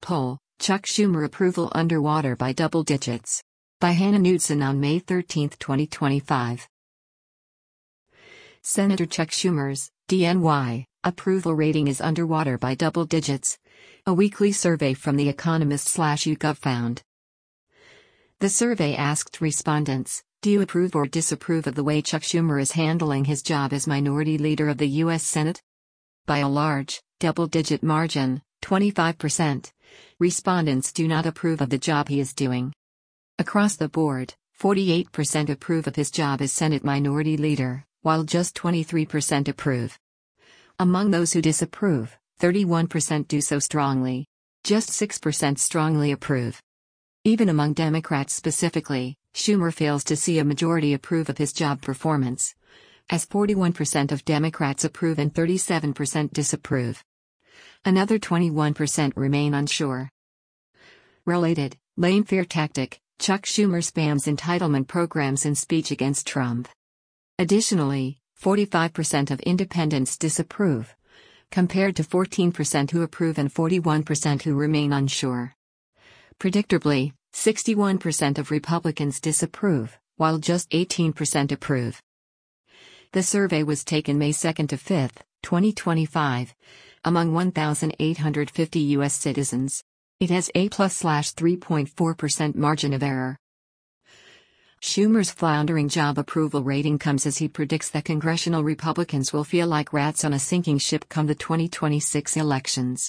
poll, Chuck Schumer approval underwater by double digits. By Hannah Knudsen on May 13, 2025. Senator Chuck Schumer's, DNY, approval rating is underwater by double digits. A weekly survey from The Economist/YouGov found. The survey asked respondents, do you approve or disapprove of the way Chuck Schumer is handling his job as minority leader of the U.S. Senate? By a large, double-digit margin, 25%, respondents do not approve of the job he is doing. Across the board, 48% approve of his job as Senate Minority Leader, while just 23% approve. Among those who disapprove, 31% do so strongly. Just 6% strongly approve. Even among Democrats specifically, Schumer fails to see a majority approve of his job performance, as 41% of Democrats approve and 37% disapprove. Another 21% remain unsure. Related, lame fear tactic, Chuck Schumer spams entitlement programs in speech against Trump. Additionally, 45% of independents disapprove, compared to 14% who approve and 41% who remain unsure. Predictably, 61% of Republicans disapprove, while just 18% approve. The survey was taken May 2 to 5, 2025, among 1,850 U.S. citizens. It has a +3.4% margin of error. Schumer's floundering job approval rating comes as he predicts that congressional Republicans will feel like rats on a sinking ship come the 2026 elections.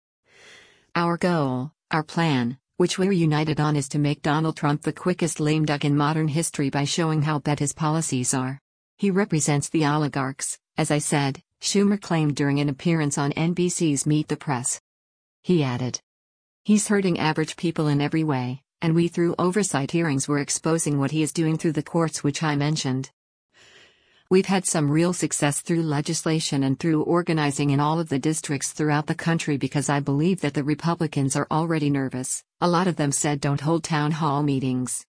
Our goal, our plan, which we're united on, is to make Donald Trump the quickest lame duck in modern history by showing how bad his policies are. He represents the oligarchs, as I said, Schumer claimed during an appearance on NBC's Meet the Press. He added, he's hurting average people in every way, and we through oversight hearings were exposing what he is doing through the courts, which I mentioned. We've had some real success through legislation and through organizing in all of the districts throughout the country because I believe that the Republicans are already nervous. A lot of them said don't hold town hall meetings.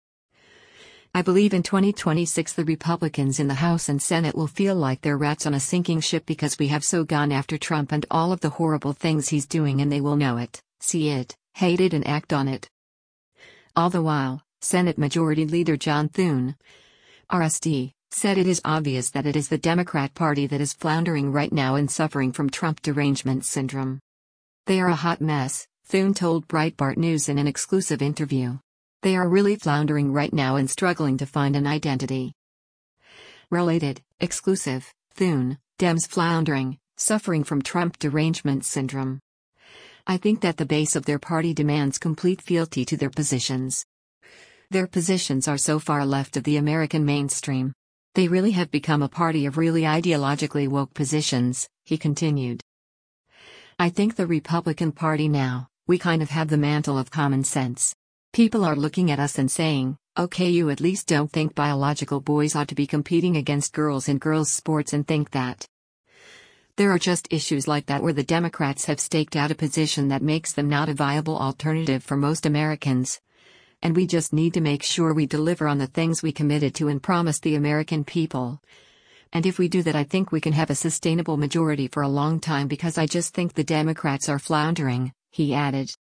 I believe in 2026 the Republicans in the House and Senate will feel like they're rats on a sinking ship because we have so gone after Trump and all of the horrible things he's doing, and they will know it, see it, hate it and act on it. All the while, Senate Majority Leader John Thune, RSD, said it is obvious that it is the Democrat Party that is floundering right now and suffering from Trump derangement syndrome. They are a hot mess, Thune told Breitbart News in an exclusive interview. They are really floundering right now and struggling to find an identity. Related, exclusive, Thune, Dems floundering, suffering from Trump derangement syndrome. I think that the base of their party demands complete fealty to their positions. Their positions are so far left of the American mainstream. They really have become a party of really ideologically woke positions, he continued. I think the Republican Party now, we kind of have the mantle of common sense. People are looking at us and saying, okay, you at least don't think biological boys ought to be competing against girls in girls' sports and think that. There are just issues like that where the Democrats have staked out a position that makes them not a viable alternative for most Americans. And we just need to make sure we deliver on the things we committed to and promised the American people. And if we do that, I think we can have a sustainable majority for a long time because I just think the Democrats are floundering, he added.